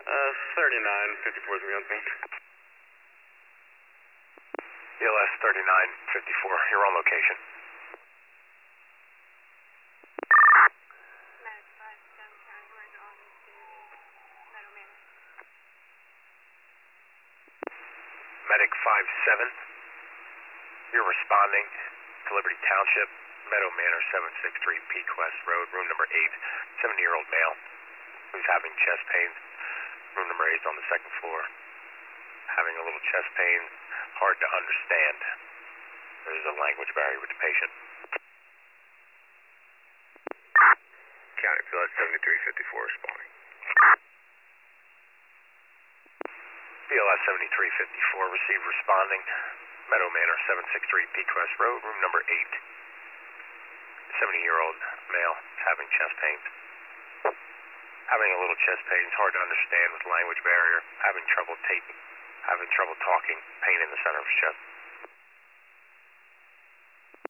3954 is the thing. BLS 3954, you're on location. Medic 57, you're responding to Liberty Township, Meadow Manor 763 Pequest Road, room number 8, 70-year-old male who's having chest pains. Room number 8 is on the second floor. Having a little chest pain, hard to understand. There's a language barrier with the patient. County BLS 7354 responding. BLS 7354, receive responding. Meadow Manor 763 Pequest Road, room number 8. 70-year-old male having chest pains. Having a little chest pain, it's hard to understand with language barrier, having trouble talking, pain in the center of his chest.